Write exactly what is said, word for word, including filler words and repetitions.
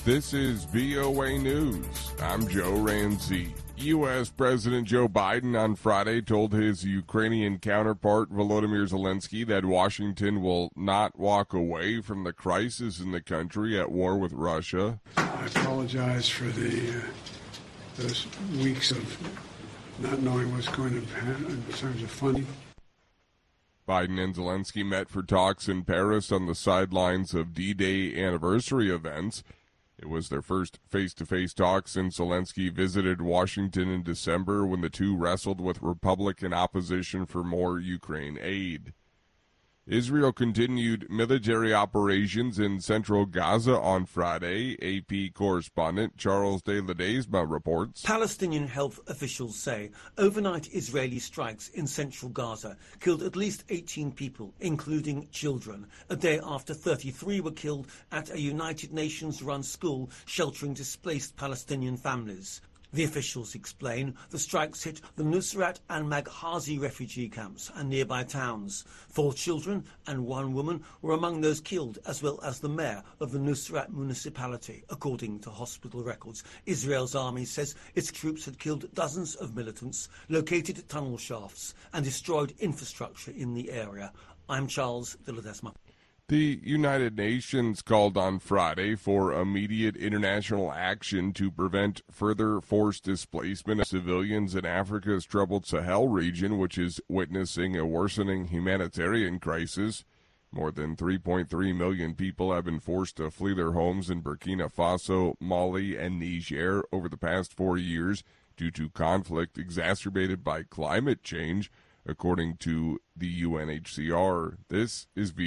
This is V O A News. I'm Joe Ramsey. U S. President Joe Biden on Friday told his Ukrainian counterpart Volodymyr Zelensky that Washington will not walk away from the crisis in the country at war with Russia. I apologize for the uh, those weeks of not knowing what's going to happen in terms of funding. Biden and Zelensky met for talks in Paris on the sidelines of D-Day anniversary events. It was their first face-to-face talk since Zelensky visited Washington in December when the two wrestled with Republican opposition for more Ukraine aid. Israel continued military operations in central Gaza on Friday. A P correspondent Charles de Ledesma reports. Palestinian health officials say overnight Israeli strikes in central Gaza killed at least eighteen people, including children, a day after thirty-three were killed at a United Nations-run school sheltering displaced Palestinian families. The officials explain the strikes hit the Nusrat and Maghazi refugee camps and nearby towns. Four children and one woman were among those killed, as well as the mayor of the Nusrat municipality, according to hospital records. Israel's army says its troops had killed dozens of militants, located tunnel shafts, and destroyed infrastructure in the area. I'm Charles de Ledesma. The United Nations called on Friday for immediate international action to prevent further forced displacement of civilians in Africa's troubled Sahel region, which is witnessing a worsening humanitarian crisis. More than three point three million people have been forced to flee their homes in Burkina Faso, Mali, and Niger over the past four years due to conflict exacerbated by climate change, according to the U N H C R. This is